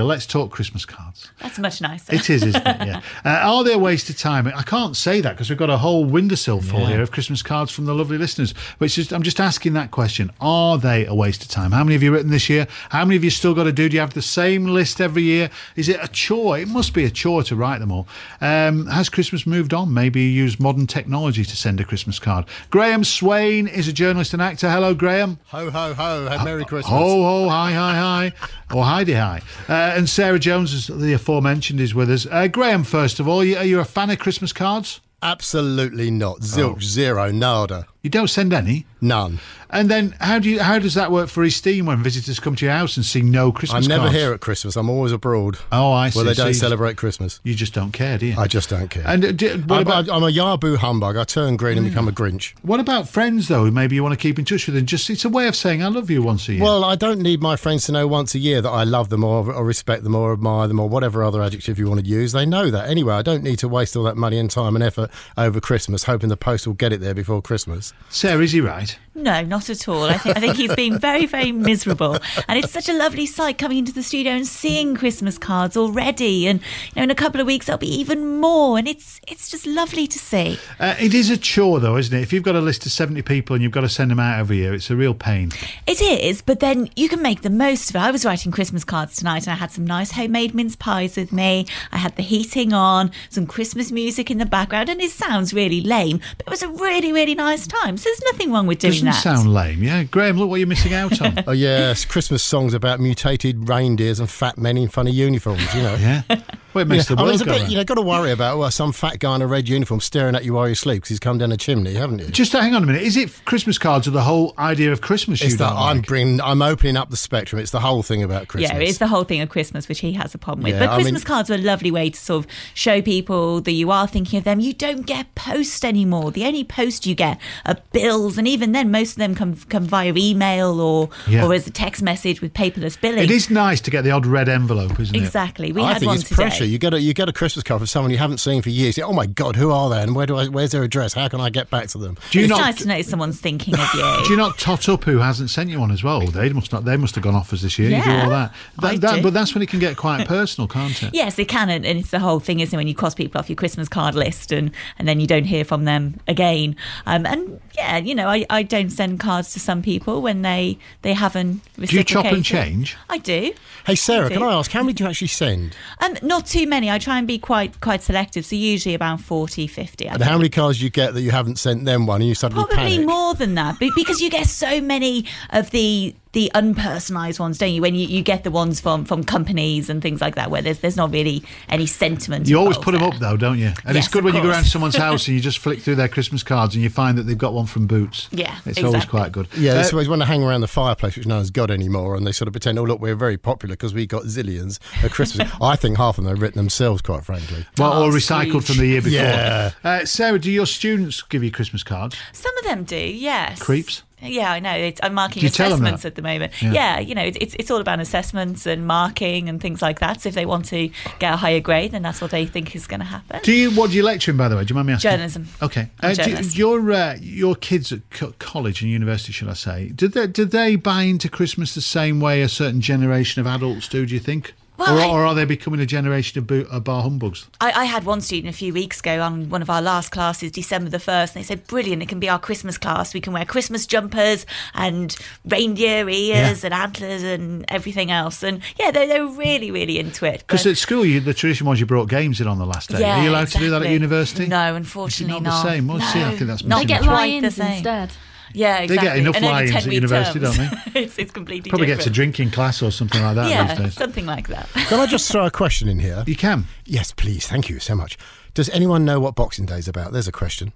let's talk Christmas cards. That's much nicer. It is, isn't it? Yeah. Are they a waste of time? I can't say that because we've got a whole windowsill full here of Christmas cards from the lovely listeners. But I'm just asking that question. Are they a waste of time? How many have you written this year? How many have you still got to do? Do you have the same list every year? Is it a chore? It must be a chore to write them all. Has Christmas moved on? Maybe you use modern technology to send a Christmas card. Graham Swain is a journalist and actor. Hello, Graham. Ho, ho, ho. Merry Christmas. Ho, ho, hi, hi, hi. Or Heidi, hi. And Sarah Jones, as the aforementioned, is with us. Graham, first of all, are you a fan of Christmas cards? Absolutely not. Zilch, zero, nada. You don't send any? None. And then how does that work for esteem when visitors come to your house and see no Christmas cards? I'm never here at Christmas. I'm always abroad. Oh, I see. Where they don't celebrate Christmas. You just don't care, do you? I just don't care. And I'm a Yahoo humbug. I turn green and become a Grinch. What about friends, though, who maybe you want to keep in touch with? And it's a way of saying I love you once a year. Well, I don't need my friends to know once a year that I love them or respect them or admire them or whatever other adjective you want to use. They know that. Anyway, I don't need to waste all that money and time and effort over Christmas hoping the post will get it there before Christmas. Sarah, is he right? No, not at all. I think he's been very, very miserable. And it's such a lovely sight coming into the studio and seeing Christmas cards already. And in a couple of weeks there'll be even more. And it's just lovely to see. It is a chore, though, isn't it? If you've got a list of 70 people and you've got to send them out every year, it's a real pain. It is, but then you can make the most of it. I was writing Christmas cards tonight and I had some nice homemade mince pies with me. I had the heating on, some Christmas music in the background, and it sounds really lame, but it was a really, really nice time. So there's nothing wrong with doing that. Doesn't sound lame, yeah. Graham, look what you're missing out on. Oh, yes, Christmas songs about mutated reindeers and fat men in funny uniforms, Yeah. Well, it makes the world go round. You've got to worry about some fat guy in a red uniform staring at you while you sleep because he's come down a chimney, haven't you? Just hang on a minute. Is it Christmas cards or the whole idea of Christmas you don't like? I'm opening up the spectrum. It's the whole thing about Christmas. Yeah, it's the whole thing of Christmas, which he has a problem with. Yeah, but Christmas cards are a lovely way to sort of show people that you are thinking of them. You don't get post anymore. The only post you get are bills, and even then, most of them come via email or as a text message with paperless billing. It is nice to get the odd red envelope, isn't it? Exactly. I think it's pressure. You get a Christmas card from someone you haven't seen for years. Oh my God, who are they? And where's their address? How can I get back to them? It's nice to know someone's thinking of you. Do you not tot up who hasn't sent you one as well? They must have gone offers this year. Yeah, you do all that. But that's when it can get quite personal, can't it? Yes, it can, and it's the whole thing, isn't it? When you cross people off your Christmas card list and then you don't hear from them again. And yeah, I don't send cards to some people when they haven't reciprocated. Do you chop and change? I do. Hey Sarah, can I ask, how many do you actually send? Not too many. I try and be quite selective, so usually about 40, 50. And how many cards do you get that you haven't sent them one and you suddenly Probably panic? more than that, because you get so many of the unpersonalised ones, don't you? When you get the ones from companies and things like that, where there's not really any sentiment. You always put them up, though, don't you? And yes, it's good when you go around to someone's house and you just flick through their Christmas cards and you find that they've got one from Boots. Yeah, it's always quite good. Yeah, it's always when they hang around the fireplace, which no one's got anymore, and they sort of pretend, oh look, we're very popular because we got zillions at Christmas. I think half of them they've written themselves, quite frankly. Well, or recycled from the year before. Yeah. Sarah, do your students give you Christmas cards? Some of them do, yes. Creeps? Yeah, I know. I'm marking Do you tell them assessments that? at the moment. Yeah. It's all about assessments and marking and things like that. So if they want to get a higher grade, then that's what they think is going to happen. What do you lecture in, by the way? Do you mind me asking? Journalism. Okay. Journalist. Your kids at college and university, should I say, did they buy into Christmas the same way a certain generation of adults do you think? Well, or are they becoming a generation of bar humbugs? I had one student a few weeks ago on one of our last classes, December the 1st, and they said, brilliant, it can be our Christmas class. We can wear Christmas jumpers and reindeer ears and antlers and everything else. And yeah, they're really, really into it. Because at school, the tradition was you brought games in on the last day. Yeah, are you allowed to do that at university? No, unfortunately not. The same? Well, no, see, I think that's not They get quite lions the same. instead. Yeah, exactly. They get enough and only lions at university, terms. don't they? It's completely Probably different. gets a drinking class or something like that these days. Something like that. Can I just throw a question in here? You can. Yes, please. Thank you so much. Does anyone know what Boxing Day is about? There's a question.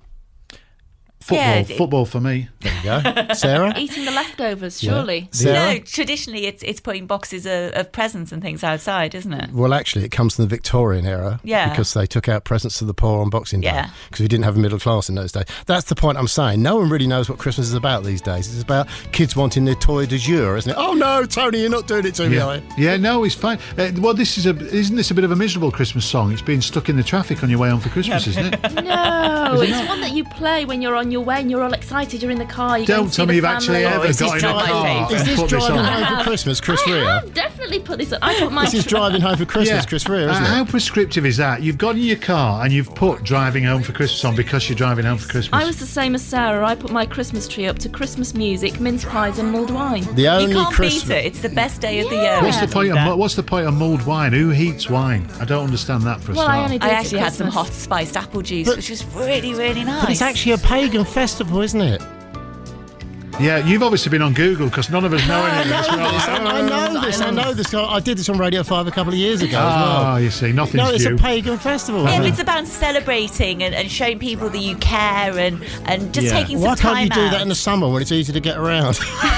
Football for me. There you go. Sarah? Eating the leftovers, surely. Sarah? No, traditionally it's putting boxes of presents and things outside, isn't it? Well, actually, it comes from the Victorian era. Yeah. Because they took out presents to the poor on Boxing Day. Yeah. Because we didn't have a middle class in those days. That's the point I'm saying. No one really knows what Christmas is about these days. It's about kids wanting their toy du jour, isn't it? Oh, no, Tony, you're not doing it to me, are you? Yeah, no, it's fine. Well, isn't this a bit of a miserable Christmas song? It's being stuck in the traffic on your way home for Christmas, isn't it? No, Is it it's not? one that you play when you're on your way and you're all excited. You're in the car. You're going Don't to tell see me the you've actually family. ever This got is in a not my car. favourite. Is and this put this driving on? home for Christmas, Chris I Rea? have definitely definitely put this on. I put my This is driving home for Christmas, Chris Rea, isn't How it? prescriptive is that? You've got in your car and you've put driving home for Christmas on because you're driving home for Christmas. I was the same as Sarah. I put my Christmas tree up to Christmas music, mince pies, and mulled wine. The You only can't Christmas. beat it. It's the best day of the year. What's I the point? think that. What's the point of mulled wine? Who heats wine? I don't understand that for a Well, start. I only do I it for actually had some Christmas. hot spiced apple juice, But- which was really, really nice. But it's actually a pagan festival, isn't it? Yeah, you've obviously been on Google because none of us know any of this. We're all like, I know this. I did this on Radio 5 a couple of years ago as Oh, well. you see, nothing's No, it's due. a pagan festival. Yeah, isn't but it? it's about celebrating and showing people that you care and just Yeah. taking some Why time can't you do out. that in the summer when it's easy to get around?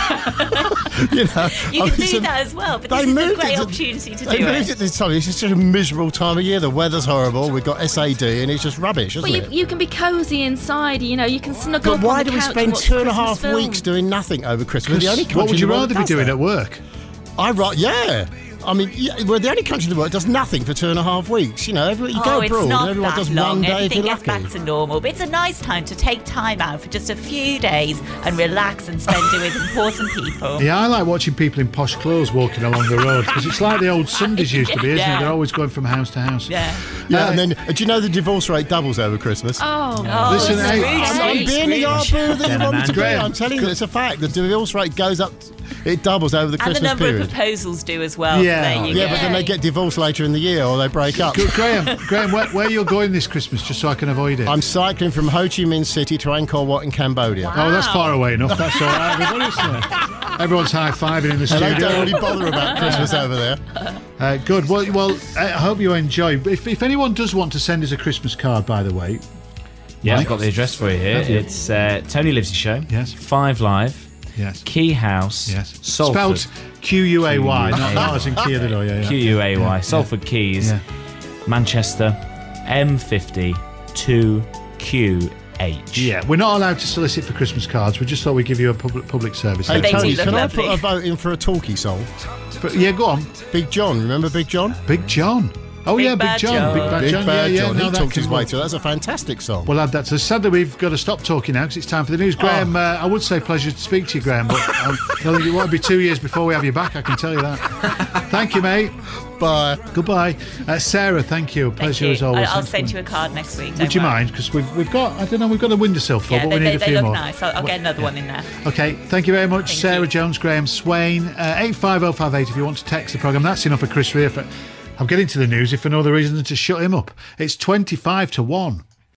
You know, You I can mean, do that as well, but they this is a moved great it to- opportunity to They do moved it. it this time. It's just a miserable time of year. The weather's horrible. We've got SAD, and it's just rubbish, isn't Well, it? you can be cosy inside. You know, you can snuggle But up why on the do we couch spend and watch 2.5 Christmas film. weeks doing nothing over Christmas? We're the only What country would you in the world rather be that does doing that. at work? Yeah. I mean, we're the only country in the world that does nothing for 2.5 weeks. You know, you go it's abroad not and everyone that does long. one day if Everything you're gets lucky. back to normal. But it's a nice time to take time out for just a few days and relax and spend it with important people. Yeah, I like watching people in posh clothes walking along the road because it's like the old Sundays used to be, isn't Yeah. it? They're always going from house to house. Yeah. Yeah, and then do you know the divorce rate doubles over Christmas? Oh, Listen, it's hey, Scrooge, I'm Scrooge, being the Scrooge. yardbird that you want me to be. Graham. I'm telling you, it's a fact. The divorce rate goes up, it doubles over the And the Christmas number period. of proposals do as well. Yeah. So there you Yeah, go. but then they get divorced later in the year or they break up. Good, Graham, where you're going this Christmas, just so I can avoid it? I'm cycling from Ho Chi Minh City to Angkor Wat in Cambodia. Oh, that's far away enough. That's all right, everybody, isn't it? Everyone's high-fiving in the And they don't studio. really bother about Christmas over there. Good. Well, I hope you enjoy. If anyone does want to send us a Christmas card, by the way, Yeah, Mike? I've got the address for you here. Have you? It's Tony Livesey Show. Yes. 5 Live. yes, Key House. yes, Salford. spelt Quay, not Q-U-A-Y. as in Kia the door. Yeah, QUAY. Yeah, Salford Keys. Yeah. Manchester. M50 2QH. Yeah, we're not allowed to solicit for Christmas cards. We just thought we'd give you a public service. Hey, They do Tony, look can I lovely. put a vote in for a talkie song? But, yeah, go on. Big John, remember Big John? Big John. Oh, Big yeah, Big Bad John. John. Big Bad Big John. Bad yeah, John. no, He that talked his can way work. to it. That's a fantastic song. We'll add that. So sadly, we've got to stop talking now because it's time for the news. Graham, I would say pleasure to speak to you, Graham, but I think it won't be 2 years before we have you back, I can tell you that. Thank you, mate. Bye. Goodbye. Sarah, thank you. Pleasure as always. I'll send you a card next week. Would you mind? Because we've got, I don't know, we've got a windowsill full, Yeah, but we need a they few look more. nice. I'll get another one in there. Okay, thank you very much, Thank Sarah you. Jones, Graham Swain. 85058 if you want to text the programme. That's enough for Chris Rea. I'm getting to the news if for no other reason than to shut him up. It's 25 to 1.